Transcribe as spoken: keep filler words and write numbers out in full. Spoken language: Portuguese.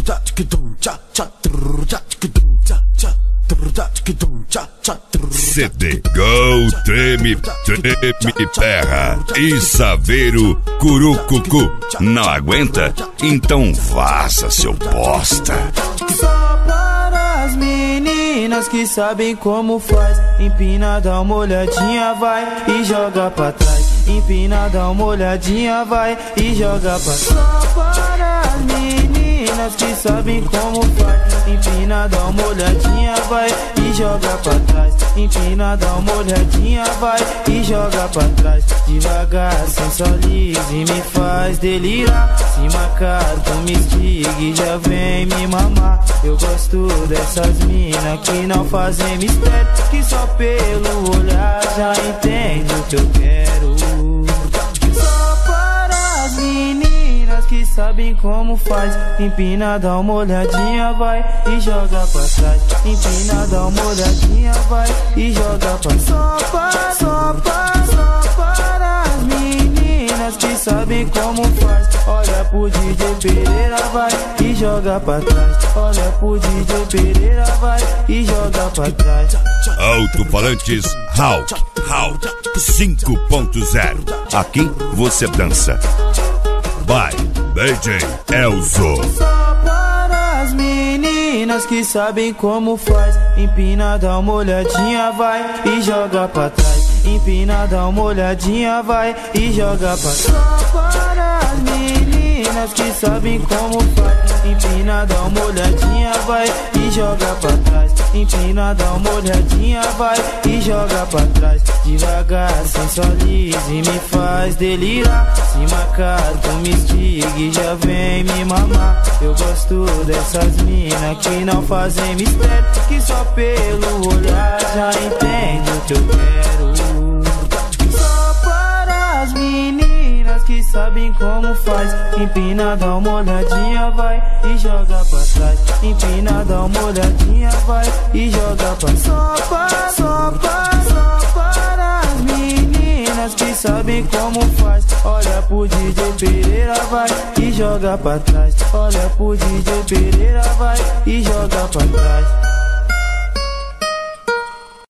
C D Go Treme, Treme Perra e Saveiro Curucucu. Não aguenta? Então vaza, seu bosta. Só para as meninas que sabem como faz. Empina, dá uma olhadinha, vai e joga pra trás. Empina, dá uma olhadinha, vai e joga pra trás. Só para as meninas que sabem como faz. Empina, dá uma olhadinha, vai e joga pra trás. Empina, dá uma olhadinha, vai e joga pra trás. Devagar, sensualiza e me faz delirar. Se marcar, tu me instiga e já vem me mamar. Eu gosto dessas minas que não fazem mistério, que só pelo olhar já entende o que eu quero. Só para as meninas que sabem como faz. Empina, dá uma olhadinha, vai e joga pra trás. Empina, dá uma olhadinha, vai e joga pra trás. Só para, só para, só para as meninas que sabem como faz. Olha pro D J Pereira, vai e joga pra trás. Olha pro D J Pereira, vai e joga pra trás. Alto-falantes Hulk, Hulk cinco ponto zero. Aqui você dança. Vai, D J Elzo. Só para as meninas que sabem como faz. Empina, dá uma olhadinha, vai e joga pra trás. Empina, dá uma olhadinha, vai e joga pra trás. Só para as meninas que sabem como faz. Empina, dá uma olhadinha, vai e joga pra trás. Empina, dá uma olhadinha, vai e joga pra trás. Devagar, sensualiza e me faz delirar. Se marcar, tu me instiga e já vem me mamar. Eu gosto dessas minas que não fazem mistério, que só pelo olhar já entende o que eu quero. Só para as meninas que sabem como faz. Empina, dá uma olhadinha, vai e joga pra trás. Empina, dá uma olhadinha, vai e joga pra trás. Só para, só para, só para as meninas que sabem como faz. Olha pro D J Pereira, vai e joga pra trás. Olha pro D J Pereira, vai e joga pra trás.